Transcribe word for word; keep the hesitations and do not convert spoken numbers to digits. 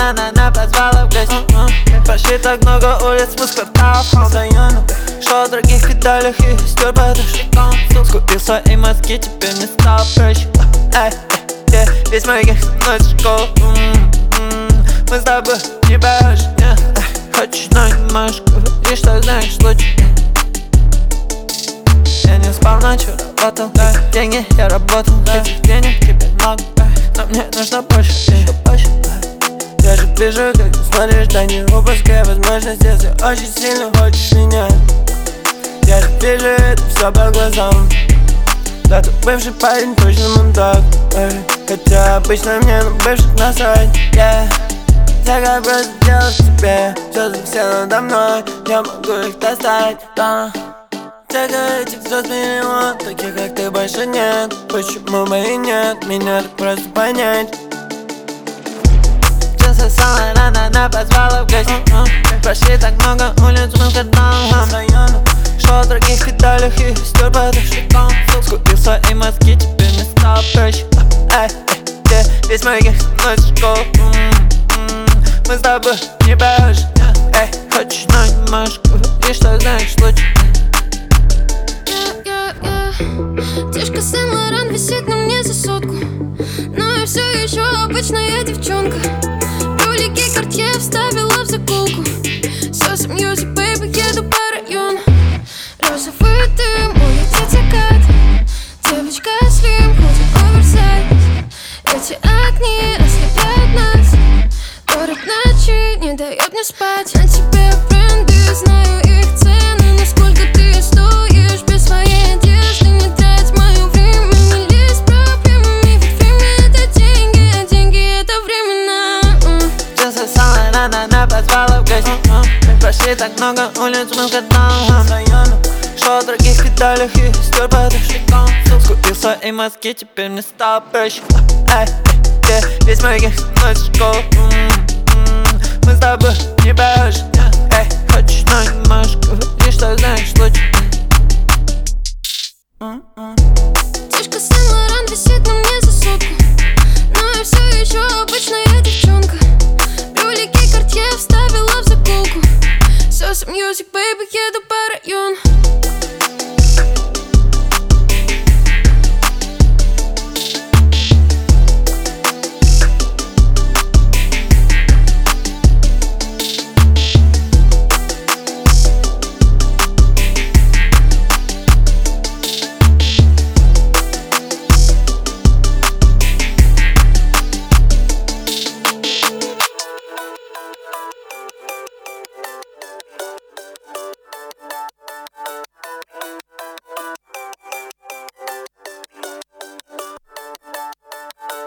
она позвала в гости. Прошли так много улиц, мы с кварталов постоянно. Шел в других педалях и стер подушком. Скупил свои мозги, теперь мне стало проще. Эй, эй, весь мой гех со мной в школу. Мы с тобой не похожи. Хочешь, но не можешь говорить, что знаешь лучше. Я не спал ночью, работал. Деньги я работал, этих денег теперь много. Но мне нужно больше, еще больше. Я же вижу, как ты смотришь, да не упускай возможность. Если очень сильно хочешь меня, я же вижу это все по глазам. Да, ты бывший парень, точно мудак. Хотя обычно мне на бывших насрать, yeah. Я как просто делать тебе все за все надо мной. Я могу их достать, да. Те, этих звезд миллион, таких как ты больше нет. Почему бы и нет, меня так просто понять. Часа самая рано, она позвала в гости. Прошли так много улиц, мы в кварталах. Шел в других педалях и стер подушком. Скупил свои мозги, теперь мне стало проще. Эй, эй, весь мой гех со мной в школу. Мы с тобой не похожи. Эй, хочешь, но не можешь говорить, что знаешь лучше. Тишка Сен-Лоран висит на мне за сотку, но я все еще обычная девчонка. Ролики Картье вставила в заколку. Соса Music, baby, еду по району. Розовый дым, улетит закат. Девочка слим, ходит оверсайз. Эти огни ослепляют нас. Город ночи не дает мне спать. На тебе бренды, знаю их цены. Насколько ты стоишь без своей одежды. Не трать мое время, не лезь с проблемами. Ведь время это деньги, а деньги это временно. Часа самая рано, она позвала в гости. Прошли так много улиц, мы в кварталах. Шел в других педалях и стер подушком. Скупил свои мозги, теперь мне стало проще. Эй, эй, весь мой гех со мной в школу. Мы с тобой